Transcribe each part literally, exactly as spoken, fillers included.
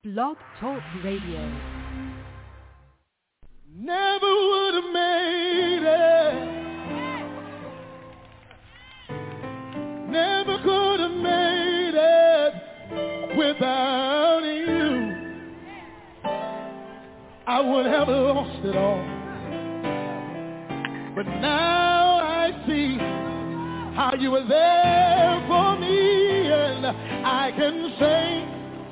Blog Talk Radio. Never would have made it. Never could have made it without you. I would have lost it all. But now I see how you were there for me, and I can say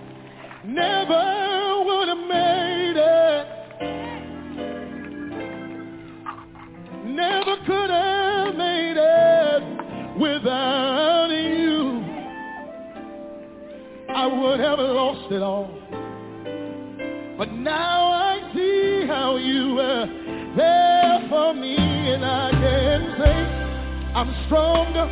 never would have made it. Never could have made it without you. I would have lost it all. But now I see how you were there for me, and I can say I'm stronger,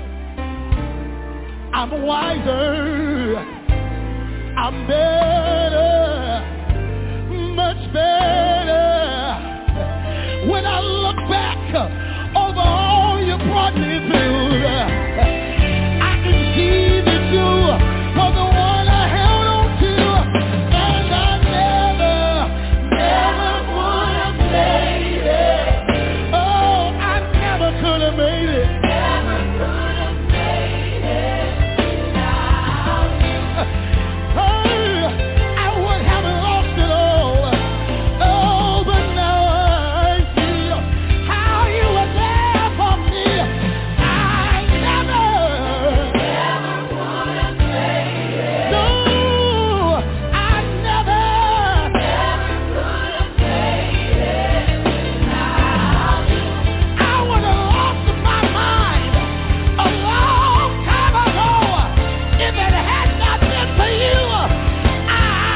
I'm wiser, I'm better, much better. When I look back over all you brought me through, I can see that you were the one I held on to, and I never, never would have made it. Oh, I never could have made it. Never could have made it without you. Oh, I would have lost it all. Oh, but now I see how you were there for me. I never, never would have made it. No, I never, never could have made it without you. I would have lost my mind a long time ago if it had not been for you. I,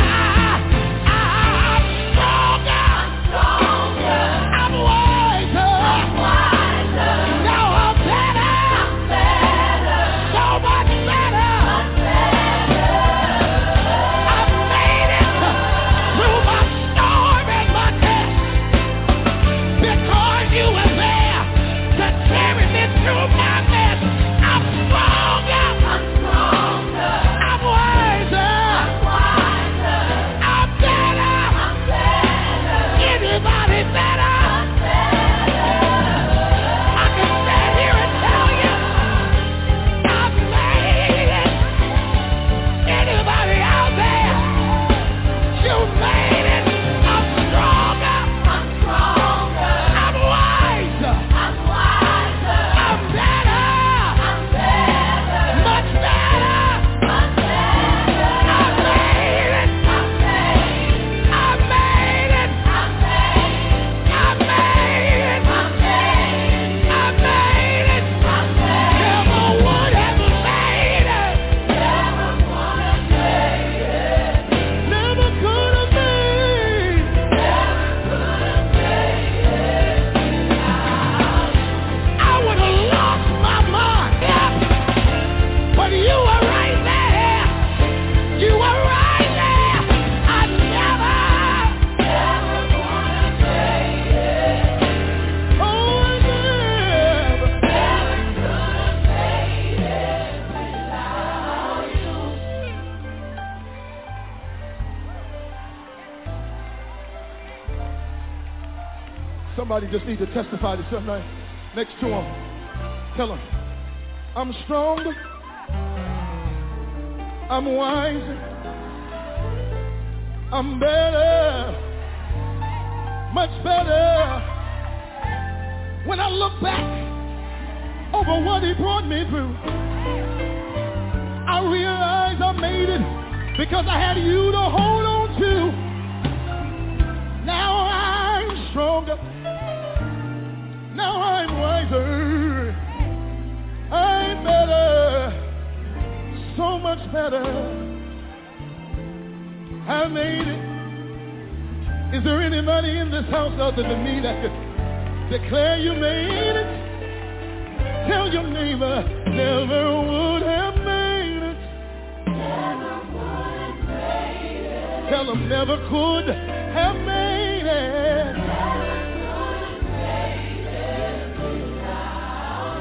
I'm stronger, stronger. I'm wiser, I'm wiser. Now I'm better, I'm better. So much better, much better. I've made it through my storm and my test because you were there to carry me through my mess. I'm stronger, I'm stronger. I'm wiser, I'm wiser. I'm better, I'm better. Anybody better? I'm better. I can stand here and tell you I've made it. Anybody out there? You made it. I'm stronger, I'm stronger. I'm wiser, I'm wiser. I'm better, I'm better. Much better, much better. I made it, I made it. I made it, I made it. I made it, I made it. I made it, I made it. Never would have made it. Never would have made it. Never could have made it. Never could have made it without you. I would have lost my mind, yeah. But you were right there. You were right there. I never, never would have made it. Oh, I never, never could have made it without you. Somebody just need to testify to somebody next to him. Tell him, I'm stronger, I'm wiser, I'm better, much better. When I look back over what he brought me through, I realize I made it because I had you to hold on to. Now I'm stronger, now I'm wiser, I'm better, so much better. I made it. Is there anybody in this house other than me that could declare you made it? Tell your neighbor, never would have made it. Never would have made it. Tell them never could have made it. Never could have made it without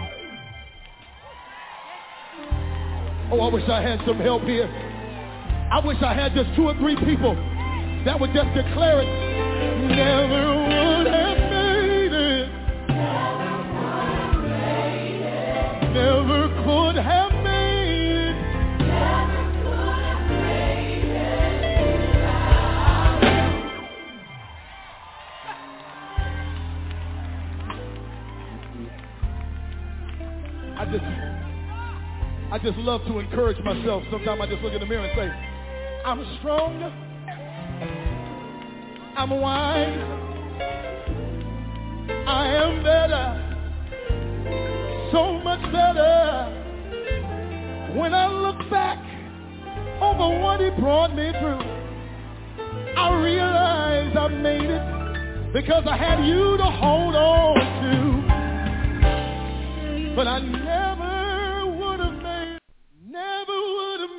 you. Oh, I wish I had some help here. I wish I had just two or three people that would just declare it. Never would have made it. Never could have made it. Never could have made it. I just, I just love to encourage myself. Sometimes I just look in the mirror and say, I'm strong, I'm wise, I am better, so much better. When I look back over what he brought me through, I realize I made it because I had you to hold on to. But I never would have made it, never would have.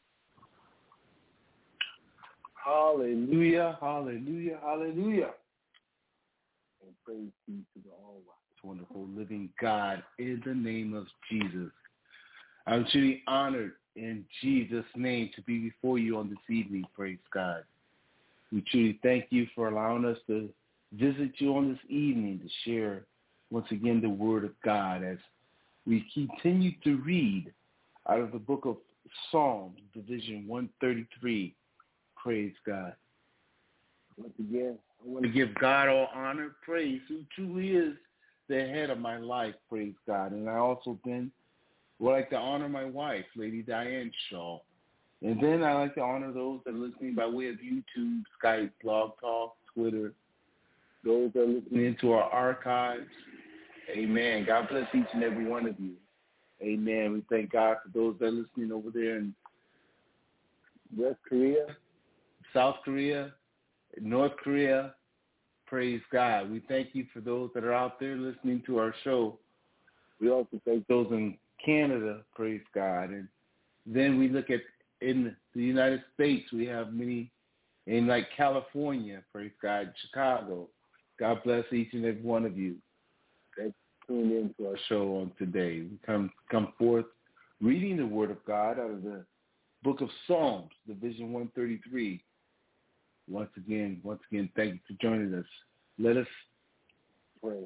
Hallelujah, hallelujah, hallelujah. And praise be to the all-wise, wonderful, living God in the name of Jesus. I'm truly honored in Jesus' name to be before you on this evening, praise God. We truly thank you for allowing us to visit you on this evening to share once again the word of God as we continue to read out of the book of Psalms, division one thirty-three. Praise God. Once again, I want to give God all honor, praise, who truly is the head of my life, praise God. And I also then would like to honor my wife, Lady Diane Shaw. And then I like to honor those that are listening by way of YouTube, Skype, Blog Talk, Twitter, those that are listening into our archives. Amen. God bless each and every one of you. Amen. We thank God for those that are listening over there in West Korea, South Korea, North Korea. Praise God. We thank you for those that are out there listening to our show. We also thank those in Canada. Praise God. And then we look at in the United States, we have many in like California. Praise God. Chicago. God bless each and every one of you that tuned in to our show on today. We come come forth reading the Word of God out of the book of Psalms, division one thirty-three. Once again, once again, thank you for joining us. Let us pray.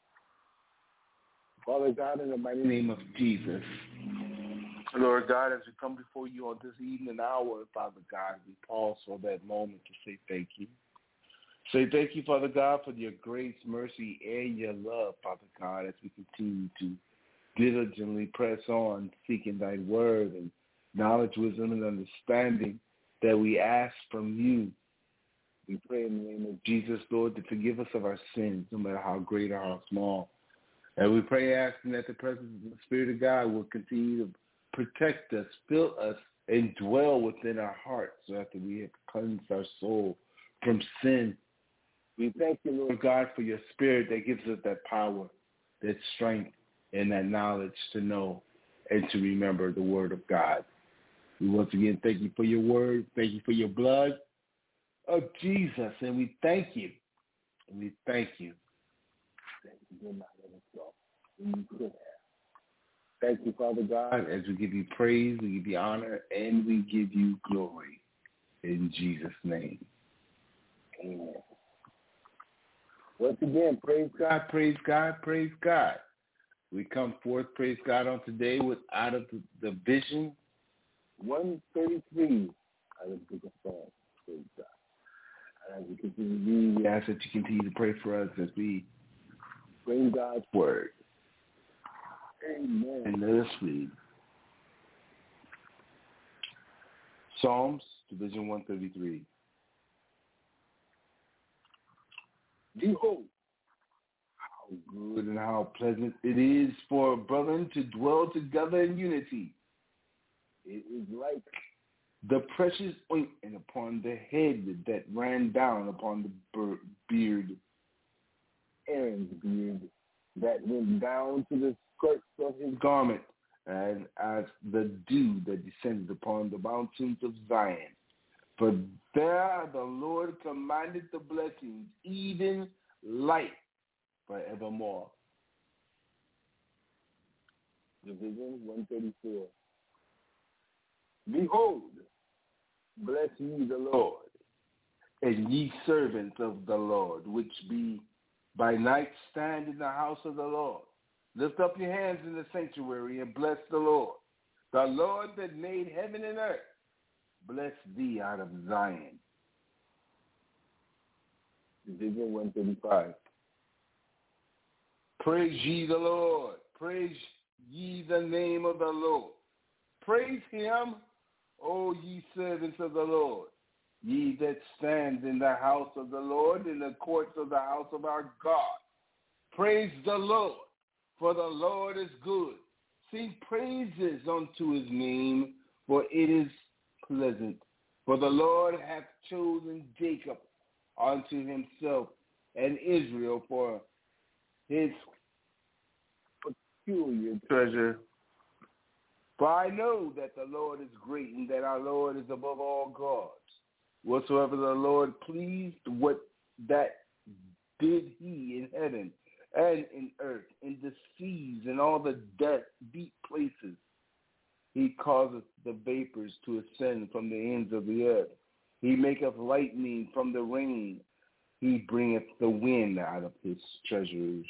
Father God, in the mighty name of Jesus, Lord God, as we come before you on this evening hour, Father God, we pause for that moment to say thank you. Say thank you, Father God, for your grace, mercy, and your love, Father God, as we continue to diligently press on, seeking thy word and knowledge, wisdom, and understanding that we ask from you. We pray in the name of Jesus, Lord, to forgive us of our sins, no matter how great or how small. And we pray asking that the presence of the Spirit of God will continue to protect us, fill us, and dwell within our hearts so after we have cleansed our soul from sin. We thank you, Lord God, for your Spirit that gives us that power, that strength, and that knowledge to know and to remember the word of God. We once again thank you for your word. Thank you for your blood of Jesus. And we thank you. And we thank you. Thank you for not letting us go. You could have. Thank you, Father God, as we give you praise, we give you honor, and we give you glory. In Jesus' name. Amen. Once again, praise God, praise God, praise God. We come forth, praise God, on today with out of the, the vision one thirty-three out of the book of Psalms. Praise God. And as we continue to read, we ask that you continue to pray for us as we bring God's word. Amen. And let us read. Psalms, division one thirty-three. Behold, how good and how pleasant it is for brethren to dwell together in unity. It is like the precious ointment upon the head that ran down upon the beard, Aaron's beard, that went down to the skirts of his garment, and as the dew that descended upon the mountains of Zion. For there the Lord commanded the blessings, even life forevermore. Division one thirty-four. Behold, Bless ye the Lord, and ye servants of the Lord, which be by night stand in the house of the Lord. Lift up your hands in the sanctuary and bless the Lord. The Lord that made heaven and earth, bless thee out of Zion. Division one thirty-five. Praise ye the Lord. Praise ye the name of the Lord. Praise him, O ye servants of the Lord, ye that stand in the house of the Lord, in the courts of the house of our God. Praise the Lord, for the Lord is good. Sing praises unto his name, for it is pleasant. For the Lord hath chosen Jacob unto himself, and Israel for his peculiar treasure. For I know that the Lord is great, and that our Lord is above all gods. Whatsoever the Lord pleased, what that did he in heaven and in earth, in the seas, and all the deep places. He causeth the vapors to ascend from the ends of the earth. He maketh lightning from the rain. He bringeth the wind out of his treasures.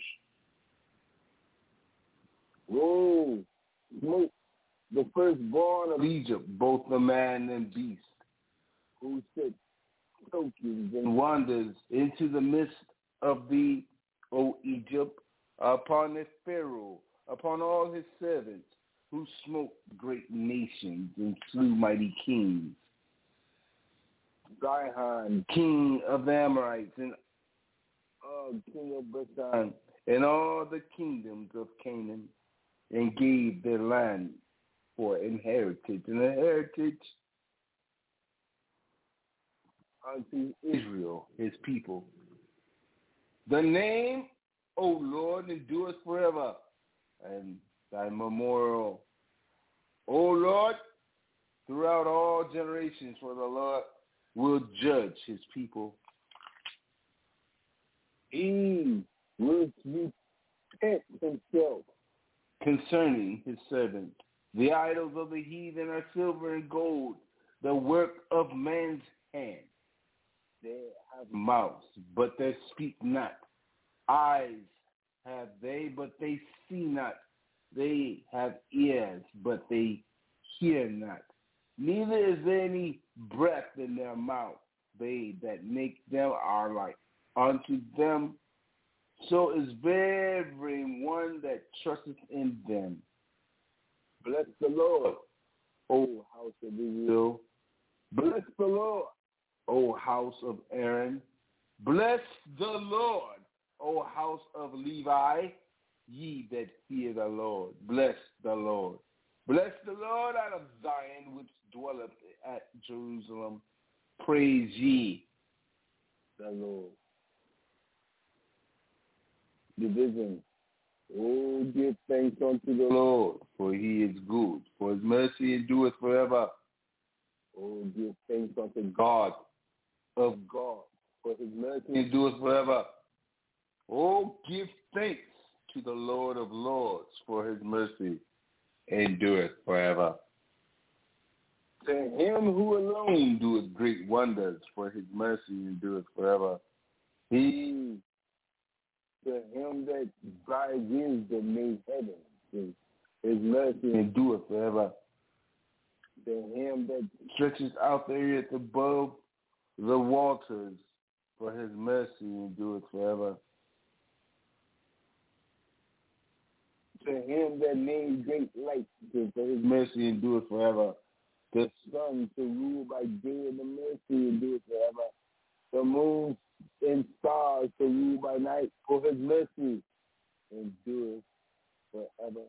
Whoa, smoke the firstborn of Egypt, both the man and beast, who sit tokens and wanders into the midst of thee, O Egypt, upon the Pharaoh, upon all his servants, who smote great nations and slew mighty kings. Sihon, king of the Amorites, and Og, king of Bashan, and all the kingdoms of Canaan, and gave their land for an heritage, and a heritage unto Israel, his people. The name, O Lord, endureth forever, and thy memorial, O Lord, throughout all generations, for the Lord will judge his people. He will repent himself concerning his servant. The idols of the heathen are silver and gold, the work of man's hand. They have mouths, but they speak not. Eyes have they, but they see not. They have ears, but they hear not. Neither is there any breath in their mouth. They that make them are like unto them. So is every one that trusteth in them. Bless the Lord, O house of Israel. Bless the Lord, O house of Aaron. Bless the Lord, O house of Levi, ye that fear the Lord. Bless the Lord. Bless the Lord out of Zion, which dwelleth at Jerusalem. Praise ye the Lord. Division. Oh, give thanks unto the Lord, for he is good, for his mercy endureth forever. Oh, give thanks unto God of God, for his mercy endureth forever. Oh, give thanks to the Lord of lords, for his mercy endureth forever. To him who alone doeth great wonders, for his mercy endureth forever. He, to him that by wisdom made heaven, his, his mercy endureth forever. To him that stretches out the earth above the waters, for his mercy endureth forever. To him that made great lights, for his mercy endureth forever. The sun to rule by day, and the mercy endureth forever. The moon and stars to rule by night, for his mercy endureth forever.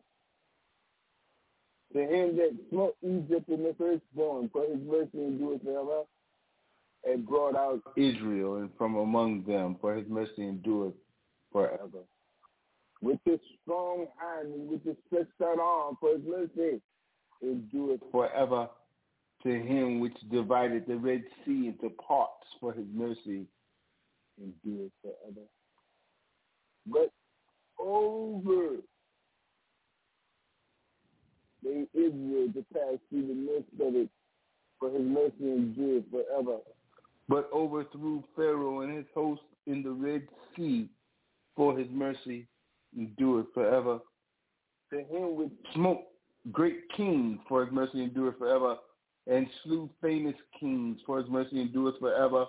To him that smote Egypt in the firstborn, for his mercy endureth forever, and brought out Israel and from among them, for his mercy endureth forever. With his strong hand and with his stretched out arm, for his mercy endureth forever. To him which divided the Red Sea into parts, for his mercy endureth forever. But over the Israel to pass through the midst of it, for his mercy endures forever. But overthrew Pharaoh and his host in the Red Sea, for his mercy endureth forever. To him which smote great kings, for his mercy endureth forever, and slew famous kings, for his mercy endureth forever.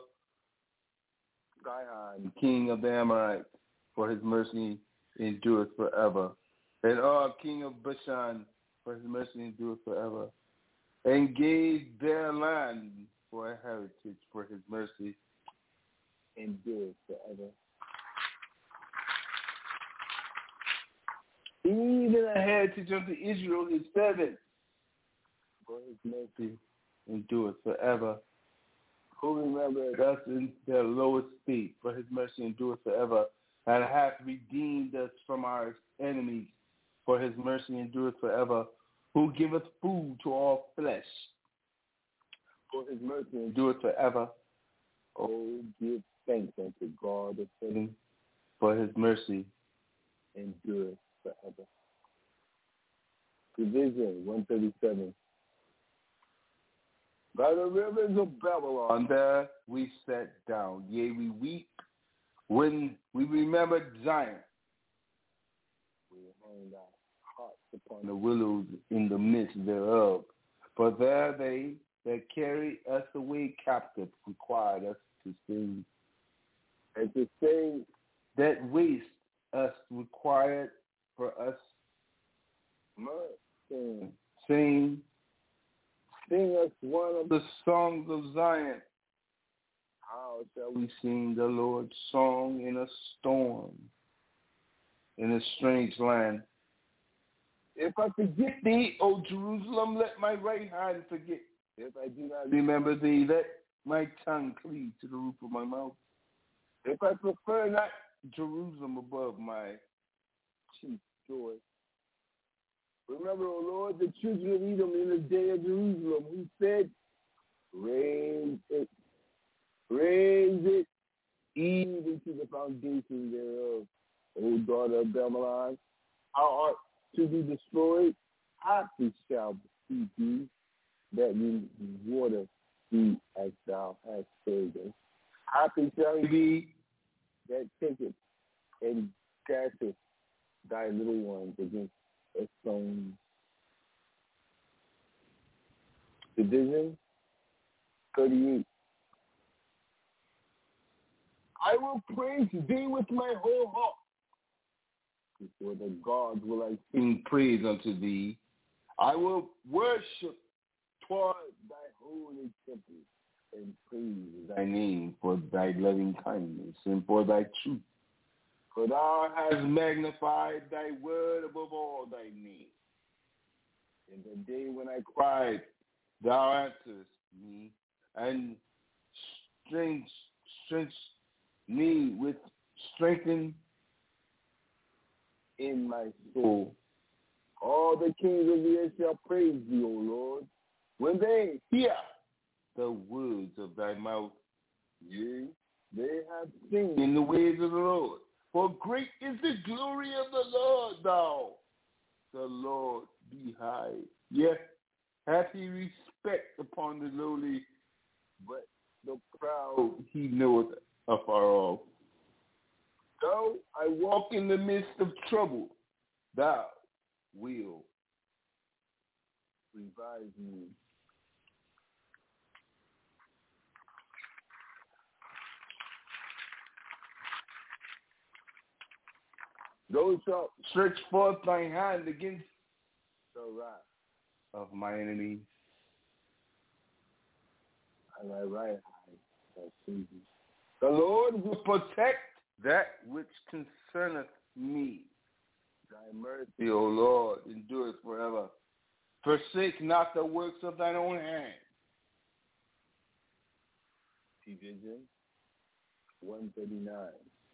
Sihon, king of the Amorites, for his mercy endureth forever. And Og, king of Bashan, for his mercy endureth forever. And gave their land for a heritage, for his mercy endureth forever. Even a heritage unto Israel, his servant, for his mercy endureth forever. Who remembered us in their lowest state, for his mercy endureth forever, and hath redeemed us from our enemies, for his mercy endureth forever, who giveth food to all flesh, for his mercy endureth forever. Oh, give thanks unto God the Father, for his mercy endureth forever. Division one thirty-seven. By the rivers of Babylon, there we sat down. Yea, we weep when we remembered Zion. We hang our hearts upon the willows in the midst thereof. For there they that carry us away captive required us to sing. And to sing that waste us required for us sing. Sing. Sing us one of the songs of Zion. How shall we sing the Lord's song in a storm, in a strange land? If I forget thee, O Jerusalem, let my right hand forget. If I do not remember thee, let my tongue cleave to the roof of my mouth. If I prefer not Jerusalem above my chief joy. Remember, O Lord, the children of Edom in the day of Jerusalem, who said, raise it, raise it, even to the foundation thereof. O daughter of Babylon, thou art to be destroyed. Happy shall be thee that you water thee as thou hast saved us. Happy shall he be that taketh and casteth thy little ones against a stone. Division thirty-eight. I will praise thee with my whole heart. Before the gods will I sing praise unto thee. I will worship toward thy holy temple and praise thy name for thy loving kindness and for thy truth. For thou hast magnified thy word above all thy name. In the day when I cried, thou answerest me, and strength, strength me with strengthen in my soul. All the kings of the earth shall praise thee, O Lord, when they hear the words of thy mouth. Yea, they have seen in the ways of the Lord. For great is the glory of the Lord, thou. The Lord be high. Yes, hath he respect upon the lowly, but the proud he knoweth afar off. Though I walk in the midst of trouble, thou will revive me. Thou shalt stretch forth thy hand against the wrath of my enemies, and thy right hand shall save me. The Lord will protect that which concerneth me. Thy mercy, O Lord, endureth forever. Forsake not the works of thine own hand. Division one thirty-nine.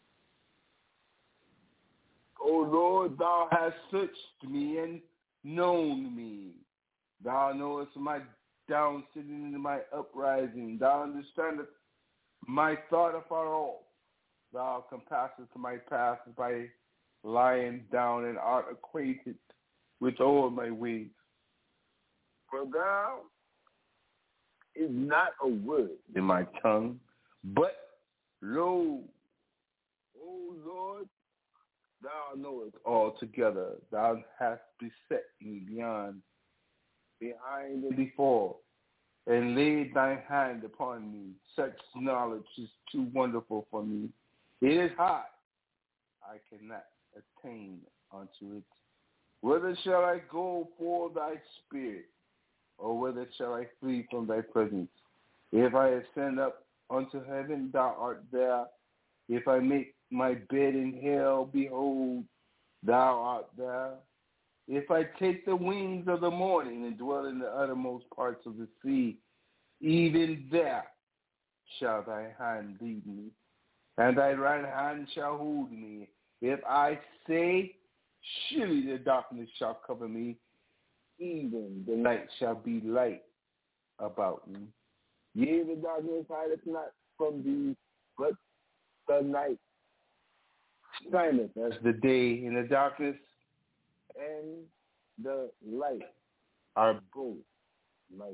O Lord, thou hast searched me and known me. Thou knowest my down sitting and my uprising. Thou understandest my thought afar off. Thou compassest my path by lying down and art acquainted with all my ways. For thou is not a word in my tongue, but lo, O Lord, thou knowest altogether thou hast beset me beyond, behind and before, and laid thy hand upon me. Such knowledge is too wonderful for me. It is high. I cannot attain unto it. Whither shall I go for thy spirit, or whither shall I flee from thy presence? If I ascend up unto heaven, thou art there. If I make my bed in hell, behold, thou art there. If I take the wings of the morning and dwell in the uttermost parts of the sea, even there shall thy hand lead me, and thy right hand shall hold me. If I say, surely the darkness shall cover me, even the night shall be light about me. Yea, the darkness hideth not from thee, but the night shineth as the day, in the darkness and the light are both like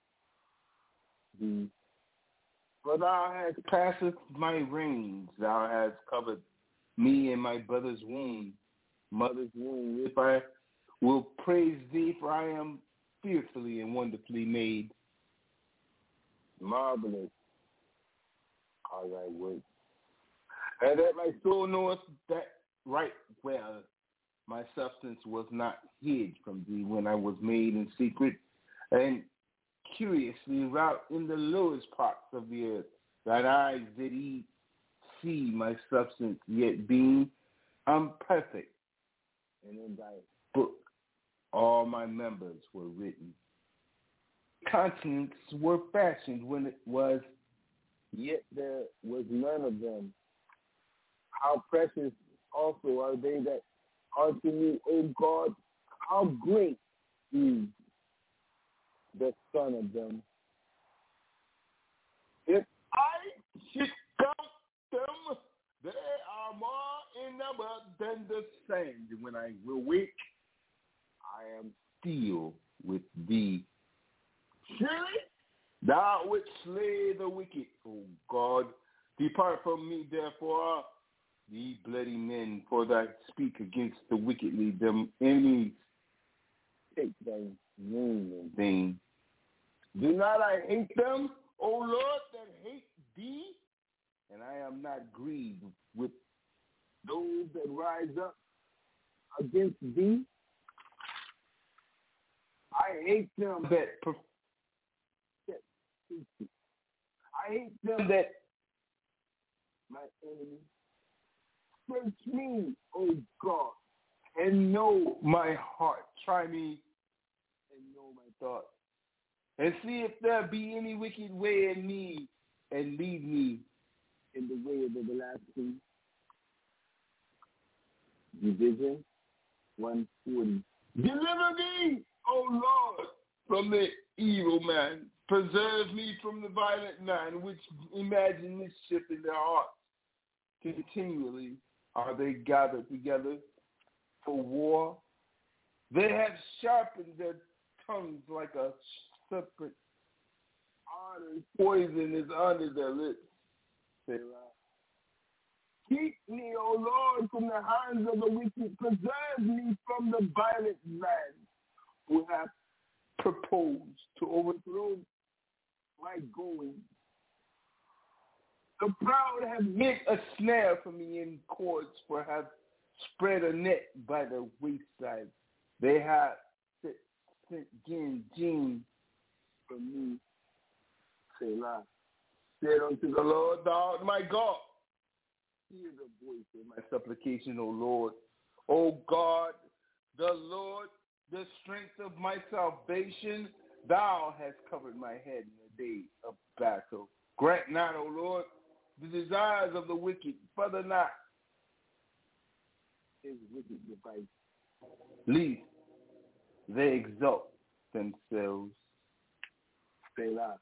thee. For thou hast passeth my reins, thou hast covered me in my brother's womb, mother's womb. If I will praise thee, for I am fearfully and wonderfully made. Marvelous are thy works. And that my soul knoweth that right well my substance was not hid from thee when I was made in secret, and curiously wrought in the lowest parts of the earth, that eyes did eat, see my substance, yet being imperfect, and in thy book all my members were written. Continents were fashioned when it was, yet there was none of them. How precious also are they that are to me, O God, how great is the sum of them. If I should count them, they are more in number than the sand. When I will wake, I am still with thee. Surely thou wouldst slay the wicked, O God. Depart from me, therefore, ye bloody men, for thy speak against the wickedly, them enemies. Take thy name in vain. Do not I hate them, O Lord, that hate thee? And I am not grieved with those that rise up against thee. I hate them that per- I hate them that my enemy. Search me, O God, and know my heart. Try me and know my thoughts. And see if there be any wicked way in me, and lead me in the way of everlasting. Division one forty. Deliver me, O Lord, from the evil man. Preserve me from the violent man, which imagine mischief in their hearts. Continually are they gathered together for war. They have sharpened their tongues like a serpent. Poison is under their lips. Selah. Keep me, O Lord, from the hands of the wicked. Preserve me from the violent man who hath proposed to overthrow my going. The proud have hid a snare for me in cords, for have spread a net by the wayside. They have sent Jin Jin for me. Selah. Said unto the Lord, thou art my God. Hear the voice of my supplication, O Lord. O God, the Lord, the strength of my salvation, thou hast covered my head in the day of battle. Grant not, O Lord, the desires of the wicked, further not his wicked device, lest they exalt themselves. Selah.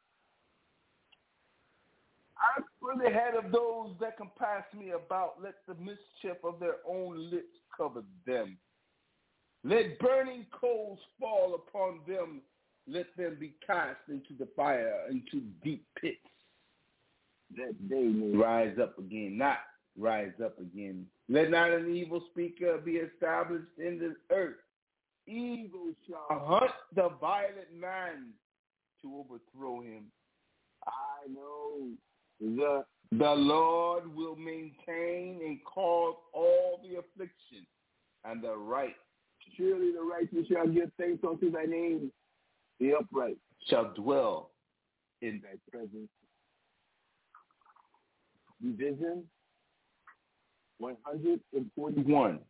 As for the head of those that compass me about, let the mischief of their own lips cover them. Let burning coals fall upon them. let them be cast into the fire, into deep pits, that they may rise up again, not rise up again. Let not an evil speaker be established in the earth. Evil shall hunt the violent man to overthrow him. I know the The Lord will maintain and cause all the affliction and the right. Surely the righteous shall give thanks unto thy name. The upright shall dwell in thy presence. Division one hundred forty-one.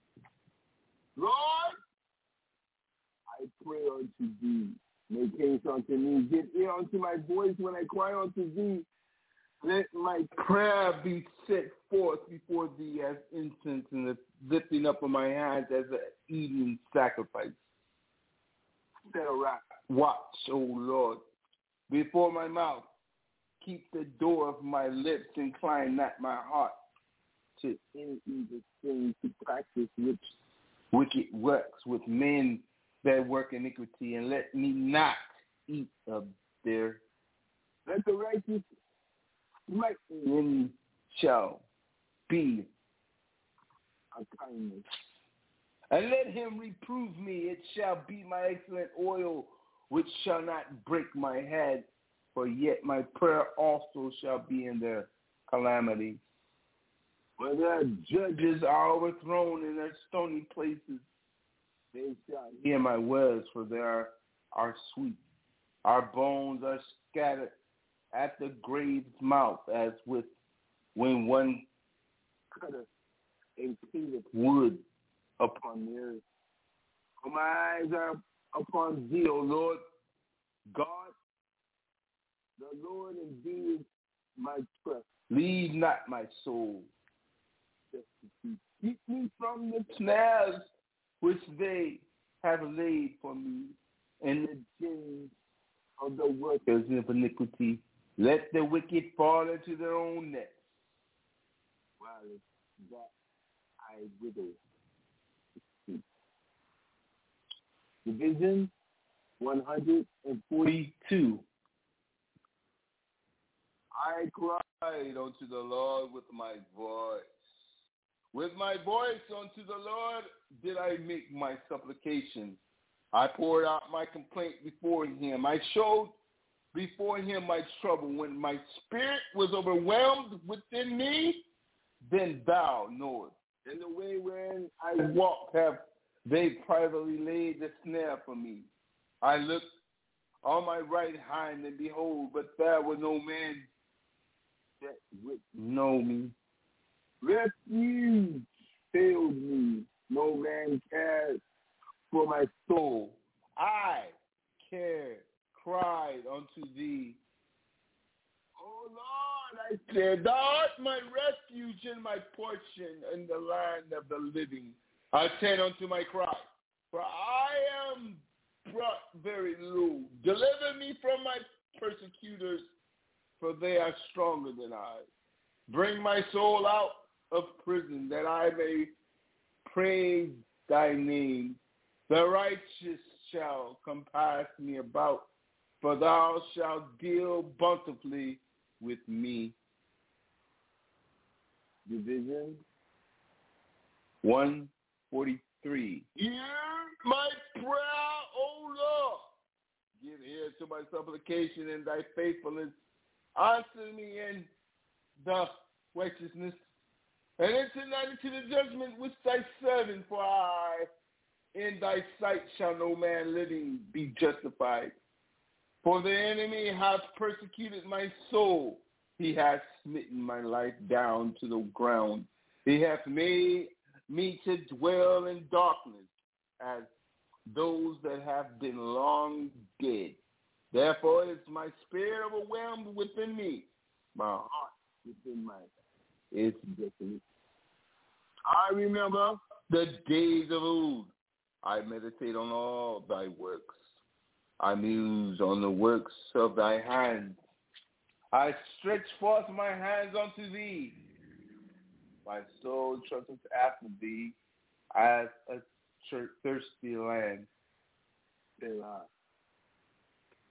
Lord, I pray unto thee. Make haste unto me. Give ear unto my voice when I cry unto thee. Let my prayer be set forth before thee as incense, and the lifting up of my hands as an evening sacrifice. Set a rock. Watch, O Lord, before my mouth. Keep the door of my lips, incline not my heart to any evil thing to practice which wicked works with men that work iniquity, and let me not eat of their. Let the righteous smite me. And shall be a kindness. And let him reprove me. It shall be my excellent oil, which shall not break my head. For yet my prayer also shall be in their calamity. When their judges are overthrown in their stony places, they shall hear my words, for they are, are sweet. Our bones are scattered at the grave's mouth, as with when one cutteth a piece of wood upon the earth. For my eyes are upon thee, O Lord God. The Lord indeed is my trust. Leave not my soul. Keep me from the snares which they have laid for me, and the gins of the workers of iniquity. Let the wicked fall into their own nets. While it's that I wither. Division one hundred forty-two. I cried unto the Lord with my voice. With my voice unto the Lord did I make my supplication. I poured out my complaint before him. I showed before him my trouble. When my spirit was overwhelmed within me, then thou knowest. In the way wherein I walked have they privately laid the snare for me. I looked on my right hand, and behold, but there was no man that would know me. Refuge failed me. No man cares for my soul. I cared, cried unto thee. O Lord, I said, thou art my refuge and my portion in the land of the living. Attend unto my cry, for I am brought very low. Deliver me from my persecutors, for they are stronger than I. Bring my soul out of prison, that I may praise thy name. The righteous shall compass me about, for thou shalt deal bountifully with me. Division one forty-three. Hear my prayer, O Lord. Give ear to my supplication and thy faithfulness. Answer me in the righteousness, and enter not into the judgment which thy servant, for I in thy sight shall no man living be justified. For the enemy hath persecuted my soul. He hath smitten my life down to the ground. He hath made me to dwell in darkness, as those that have been long dead. Therefore is my spirit overwhelmed within me. My heart within my is desolate. I remember the days of old. I meditate on all thy works. I muse on the works of thy hands. I stretch forth my hands unto thee. My soul trusteth after thee as a thirsty land. Selah.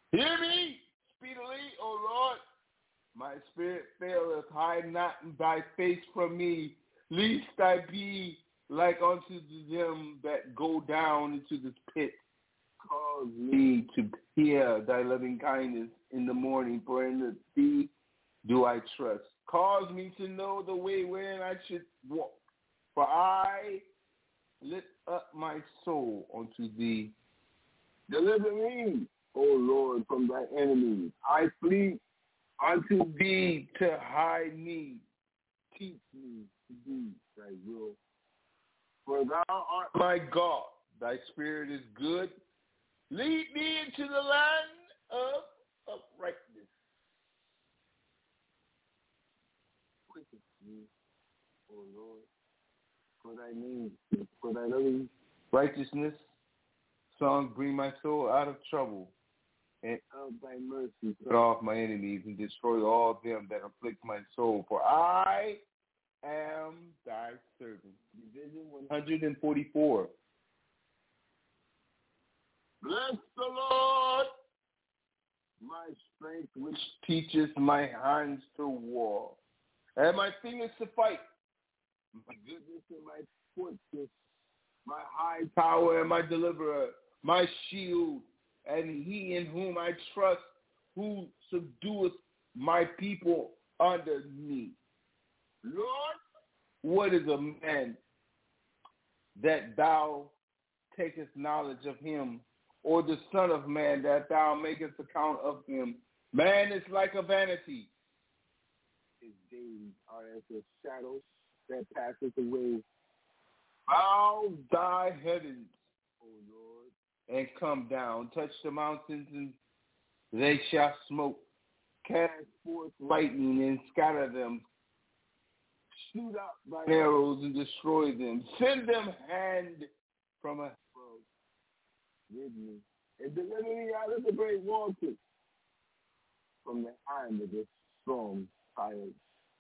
Hear me speedily, O Lord. My spirit faileth. Hide not thy face from me, lest I be like unto them that go down into this pit. Cause me to hear thy loving kindness in the morning, for in thee do I trust. Cause me to know the way wherein I should walk, for I lift up my soul unto thee. Deliver me, O Lord, from thy enemies. I flee unto Thee to hide me. teach me to do thy will. For thou art My God, thy spirit is good. Lead me into the land of uprightness. quickest me, O Lord, for thy name, for thy loving Righteousness, songs bring my soul out of trouble, and of thy mercy. cut off my enemies and destroy all them that afflict my soul. For I am thy servant. Division one. one forty-four. Bless the Lord, my strength, which Teaches my hands to war, and my fingers to fight. my goodness and my fortress, my high Power and my deliverer, my shield, and he in whom I trust, who subdueth my people under me. Lord, What is a man that thou takest knowledge of him, or the son of man that thou makest account of him? Man is like a vanity. his days are as a shadow that passeth away. Bow, Thy heavens, O Lord, and come down, touch the mountains, and they shall smoke. Cast forth lightning and scatter them. shoot out thy Arrows and destroy them. Send them hand from a arrows with me, and deliver me out of the great waters, from the hand of the strong tyrant,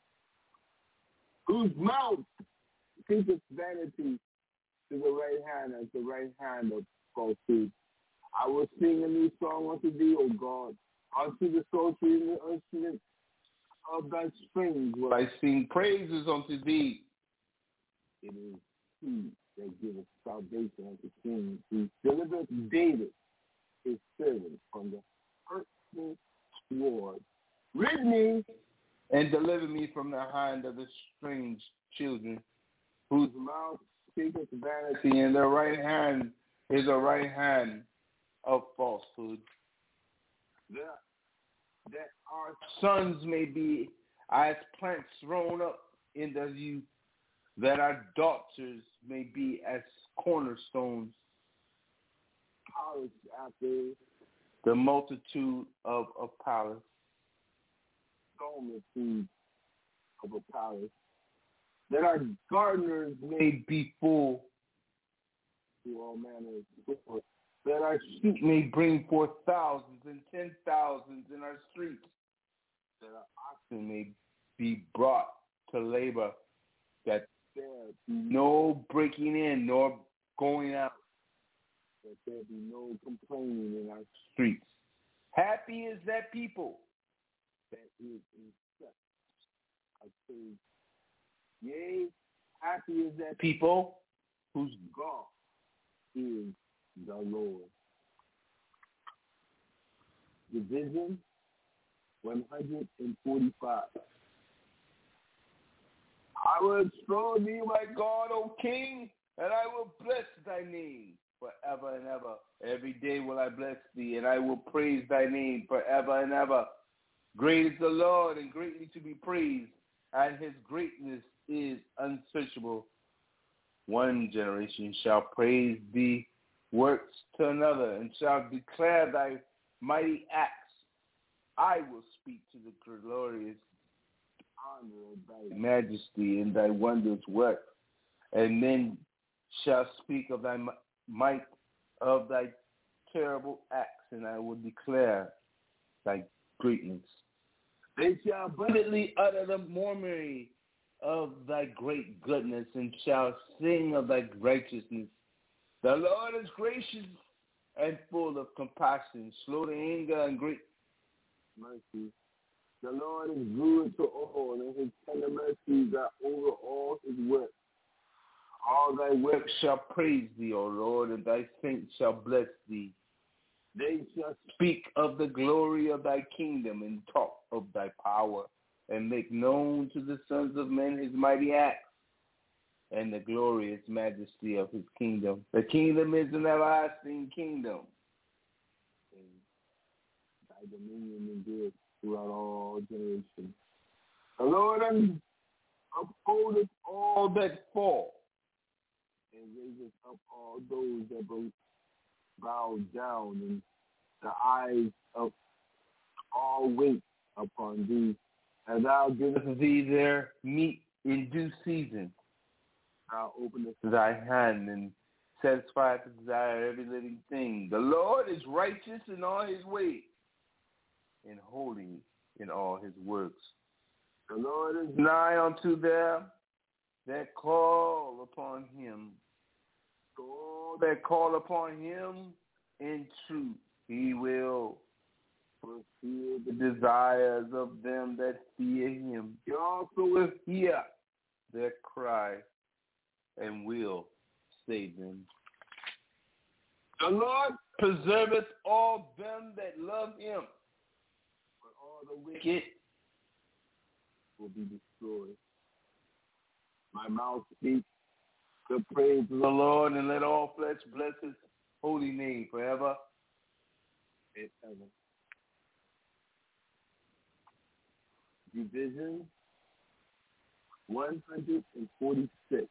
whose mouth keepeth vanity to the right hand as the right hand of falsehood. I will sing a new song unto thee, O God, unto the psaltery and the instrument of thy strings will I sing praises unto thee. It is he that giveth salvation unto kings, who delivereth David, his servant, from the hurtful sword. Rid me, And deliver me from the hand of the strange children, whose whose mouth speaketh vanity, vanity in their right hand is a right hand of falsehood. that, that our Sons may be as plants thrown up in the youth, that our daughters may be as cornerstones. palace after The multitude of a palace. dormant seed of a palace, that our gardeners may May be full, do all manner of sport, that our sheep may bring forth thousands and ten thousands in our streets, that our oxen may be brought to labor, that there be no, no breaking in nor going out that there be no complaining in our streets. Happy is that people that is in such a case. Yea, happy is that people whose God is the Lord. Division one forty-five. I will extol thee, my God, O King, and I will bless thy name forever and ever. Every day will I bless thee, and I will praise thy name forever and ever. Great is the Lord, and greatly to be praised, and his greatness is unsearchable. One generation shall praise thee works to another, and shall declare thy mighty acts. I will speak to the glorious honor of thy majesty and thy wondrous work, and men shall speak of thy might, of thy terrible acts, and I will declare thy greatness. They shall abundantly utter the murmuring of thy great goodness, and shall sing of thy righteousness. The Lord is gracious and full of compassion, slow to anger and great mercy. The Lord is good to all, and his tender mercies are over all his works. All thy works shall praise thee, O Lord, and thy saints shall bless thee. They shall speak of the glory of thy kingdom and talk of thy power, and make known to the sons of men his mighty acts and the glorious majesty of his kingdom. The kingdom is an everlasting kingdom. And thy dominion endures throughout all generations. The Lord upholdeth all that fall, and raiseth up all those that bow down, and the eyes of all wait upon thee. And thou givest thee their meat in due season. Thou openest thy hand and satisfieth the desire of every living thing. The Lord is righteous in all his ways, and holy in all his works. The Lord is nigh unto them that call upon him. All that call upon him in truth, he will fulfill the desires of them that fear him. He also will hear their cry and will save them. The Lord preserveth all them that love him, but all the wicked will be destroyed. My mouth speaks the praise of the Lord, and let all flesh bless his holy name forever and ever. Division one hundred forty-six.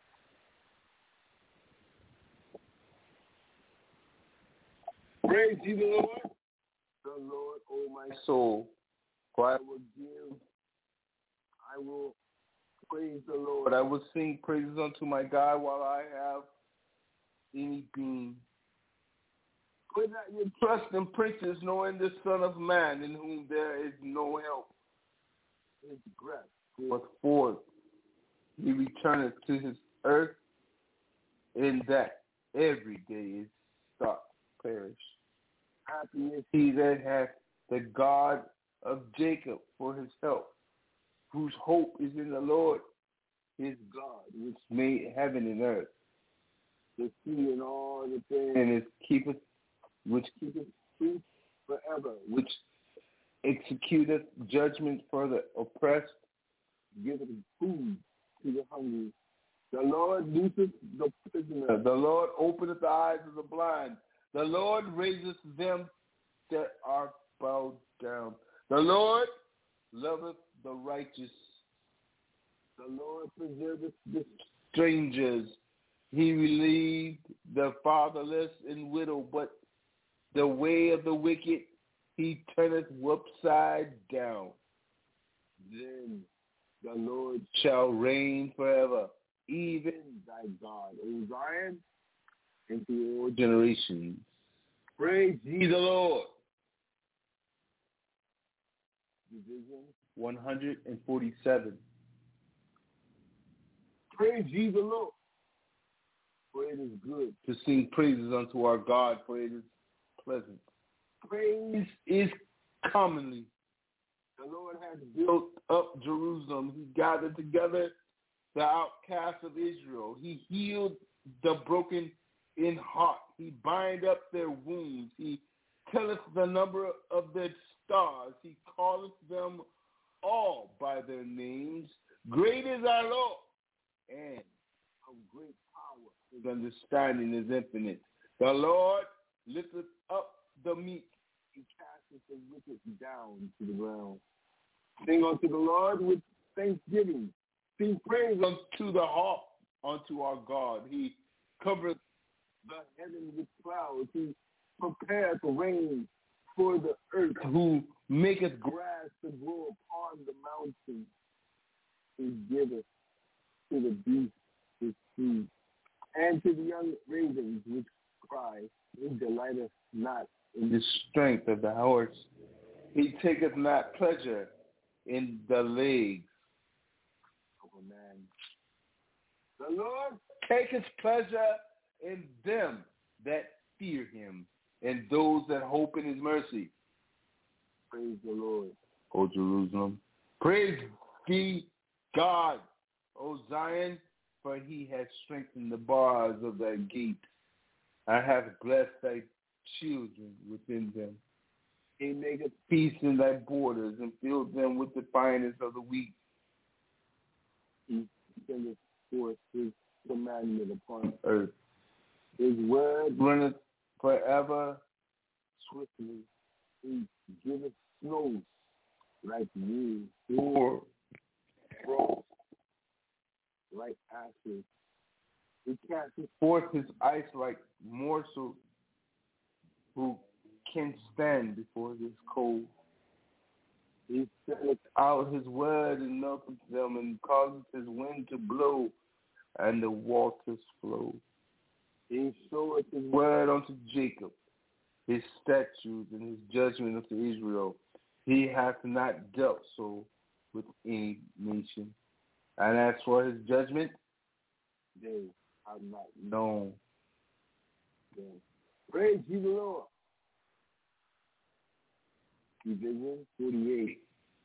Praise ye the Lord, the Lord, O my soul, for I will give, I will praise the Lord. I will sing praises unto my God while I have any being. Put not your trust in princes, nor in the Son of Man, in whom there is no help. His breath goeth forth. He returneth to his earth, in that every day is stock perish. Happy is he that hath the God of Jacob for his help, whose hope is in the Lord, his God, which made heaven and earth, the sea and all the things, and is keepeth, which keepeth truth forever, which executeth judgment for the oppressed, giveth food to the hungry. The Lord looseth the prisoner. The Lord openeth the eyes of the blind. The Lord raiseth them that are bowed down. The Lord loveth the righteous. The Lord preserveth the strangers. He relieved the fatherless and widow, but the way of the wicked he turneth upside down. Then the Lord shall reign forever, even thy God, O Zion, into all generations. Praise ye the Lord. Division one hundred forty-seven. Praise ye the Lord, for it is good to sing praises unto our God, for it is pleasant. Praise is commonly. The Lord has built up Jerusalem. He gathered together the outcasts of Israel. He healed the broken in heart. He bind up their wounds. He telleth the number of their stars. He calleth them all by their names. Great is our Lord, and of great power. His understanding is infinite. The Lord lifteth up the meek. He casteth the wicked down to the ground. Sing unto the Lord with thanksgiving. Sing praise unto the harp unto our God. He covereth the heaven with clouds. He prepareth rain for the earth. Who maketh grass to grow upon the mountains. He giveth to the beasts his food, and to the young ravens which cry. He delighteth not in the strength of the horse. He taketh not pleasure in the legs of a man. The Lord taketh pleasure in them that fear him, and those that hope in his mercy. Praise the Lord. O Jerusalem. Praise thee, God, O Zion, for he has strengthened the bars of thy gate. I have blessed thy children within them. He maketh peace in thy borders and filled them with the finest of the wheat. He sendeth forth his commandment upon earth. His word runneth forever. Swiftly he giveth snow like wool, or frost like ashes. He casteth forth his ice like morsel. Who can stand before this cold? He sendeth out his word and melteth them, and causes his wind to blow, and the waters flow. He showeth his word unto Jacob, his statutes and his judgment unto Israel. He hath not dealt so with any nation. And as for his judgment, they have not known. Yeah. Praise ye the Lord. Division forty-eight.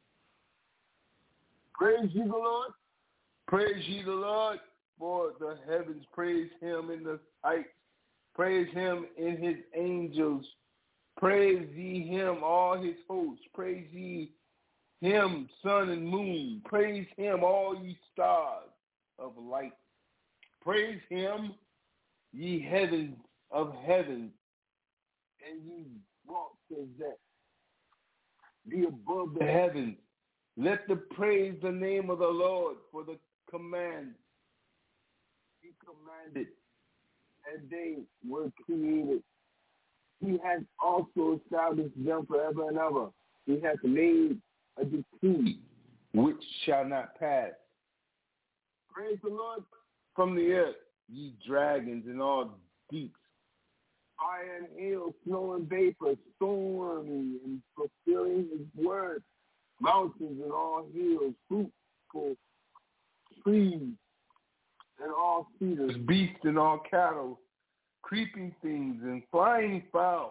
Praise ye the Lord. Praise ye the Lord, for the heavens praise him in the heights. Praise him in his angels. Praise ye him, all his hosts. Praise ye him, sun and moon. Praise him, all ye stars of light. Praise him, ye heavens of heavens, and ye vaults that be above the heavens. Let the praise the name of the Lord, for the command he commanded, and they were created. He has also established them forever and ever. He has made a decree which shall not pass. Praise the Lord. From the earth, ye dragons and all deeps, fire and hail, snow and vapor, stormy and fulfilling his word, mountains and all hills, fruitful trees and all cedars, beasts and all cattle, creeping things and flying fowl,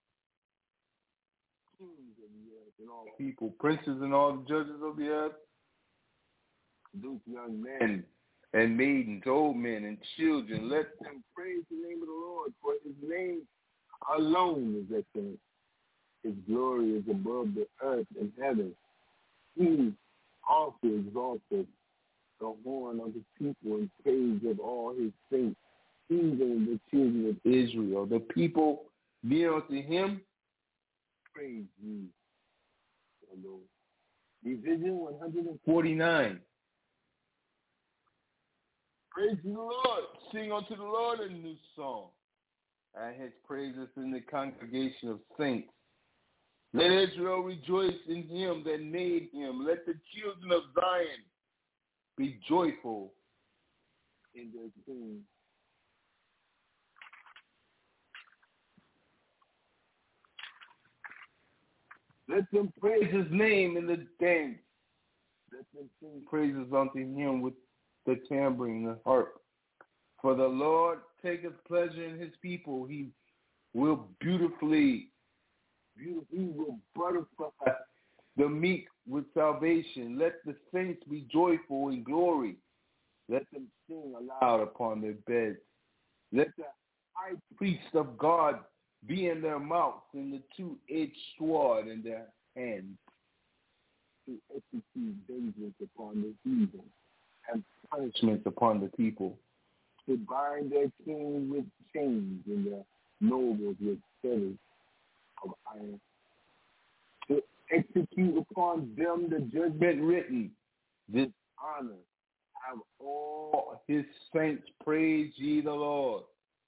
kings of the earth and all people, princes and all the judges of the earth, those young men and, and maidens, old men and children, let them praise the name of the Lord, for his name alone is excellent. His glory is above the earth and heaven. He also exalted the horn of his people and praise of all his saints, even the children of Israel. The people near unto him, praise ye the Lord. Division one hundred forty-nine. Praise the Lord. Sing unto the Lord a new song, and his praises in the congregation of saints. Let Israel rejoice in him that made him. Let the children of Zion be joyful in their king. Let them praise his name in the dance. Let them sing praises unto him with the tambourine and harp. For the Lord taketh pleasure in his people. He will beautifully, beautifully he will butterfly the meek with salvation. Let the saints be joyful in glory. Let them sing aloud upon their beds. Let the high priest of God be in their mouths and the two-edged sword in their hands, to execute vengeance upon the heathen and punishment upon the people, to bind their kings with chains and their nobles with fetters of iron, to execute upon them the judgment written. This honor have all his saints. Praise ye the Lord.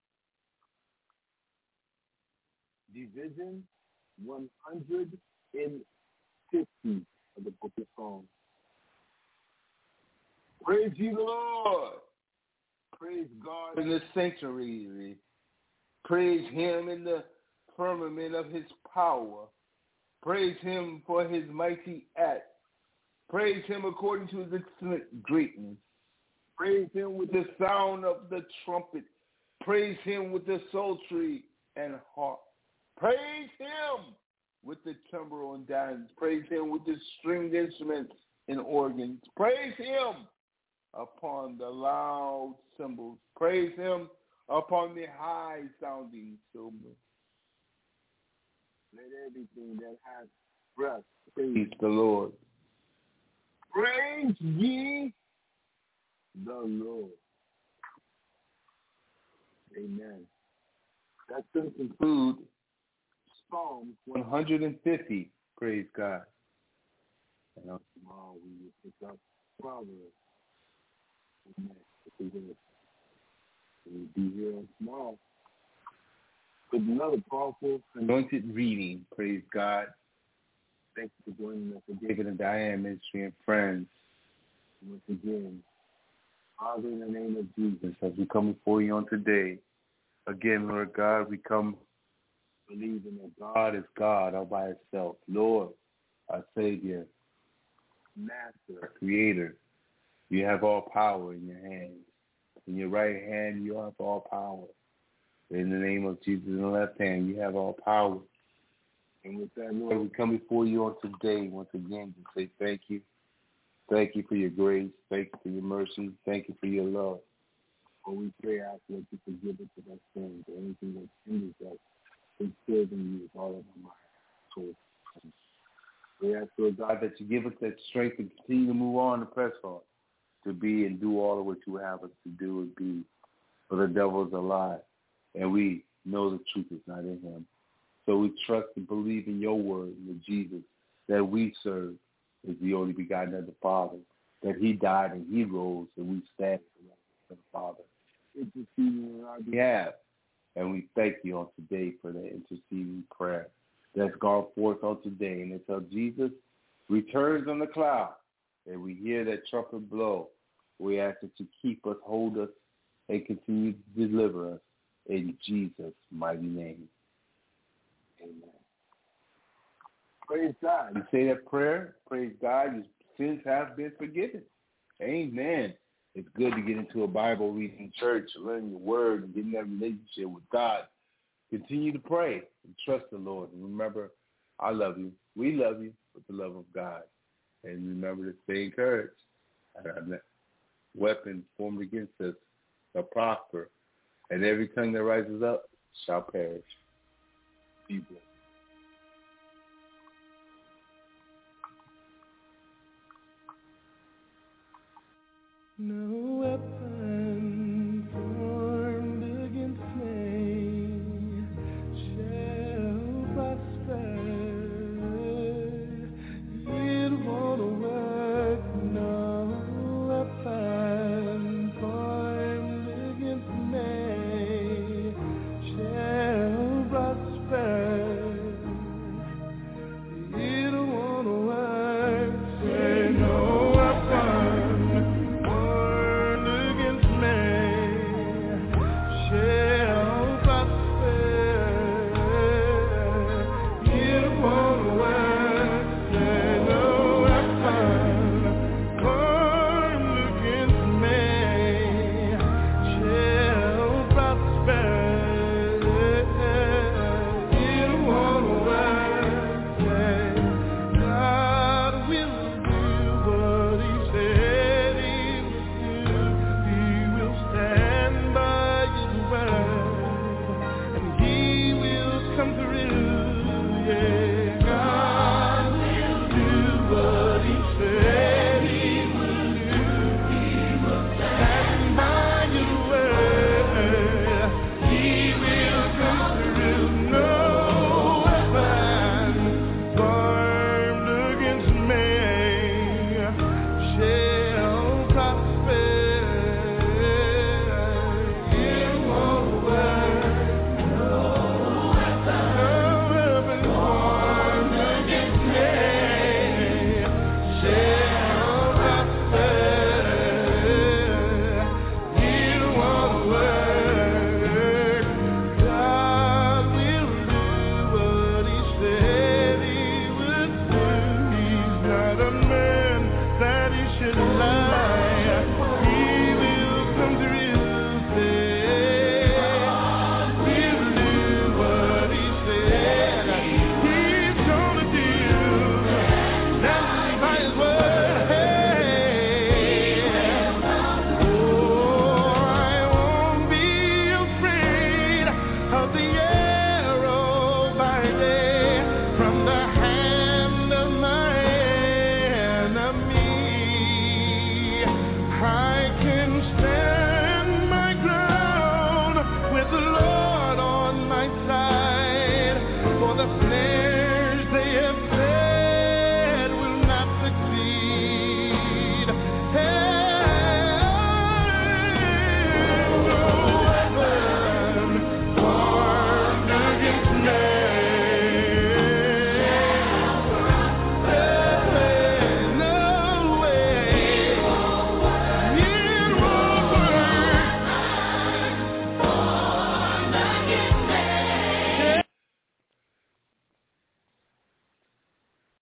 Division one hundred fifty of the book of Psalms. Praise ye the Lord. Praise God in the sanctuary. Praise him in the firmament of his power. Praise him for his mighty acts. Praise him according to his excellent greatness. Praise him with the sound of the trumpet. Praise him with the psaltery and harp. Praise him with the timbrel and dance. Praise him with the stringed instruments and organs. Praise him upon the loud cymbals. Praise him upon the high-sounding cymbals. Let everything that has breath praise the Lord. Praise ye the Lord. Amen. That's going to conclude Psalms one hundred fifty. Praise God. And tomorrow we will pick up Proverbs. Amen. We'll be here tomorrow with another powerful anointed reading. Praise God. Thank you for joining us again. David and Diane Ministry and friends. Once again, Father, in the name of Jesus, as we come before you on today, again, Lord God, we come believing that God is God all by himself. Lord, our Savior, Master, our Creator, you have all power in your hands. In your right hand, you have all power. In the name of Jesus, in the left hand, you have all power. And with that, Lord, we come before you on today once again to say thank you. Thank you for your grace. Thank you for your mercy. Thank you for your love. Lord, we pray after that you forgive us of our sins or anything that hinders us from serving you with all of our mind, soul, and we ask, Lord God, that you give us that strength to continue to move on and press on, to be and do all of what you have us to do and be. For the devil is a lie, and we know the truth is not in him. So we trust and believe in your word, that Jesus, that we serve, is the only begotten of the Father, that he died and he rose, and we stand for the Father. Interceding on our behalf. And we thank you on today for the interceding prayer that's gone forth on today. And until Jesus returns on the cloud and we hear that trumpet blow, we ask that you keep us, hold us, and continue to deliver us in Jesus' mighty name. Amen. Praise God. You say that prayer, praise God, your sins have been forgiven. Amen. It's good to get into a Bible reading church, learn your word, and getting that relationship with God. Continue to pray and trust the Lord. And remember, I love you. We love you with the love of God. And remember to stay encouraged. Weapons formed against us shall prosper, and every tongue that rises up shall perish. Be blessed. No weapon formed against me shall prosper. It won't work. No weapon formed against me shall prosper. It won't work. Say no weapon. Should love.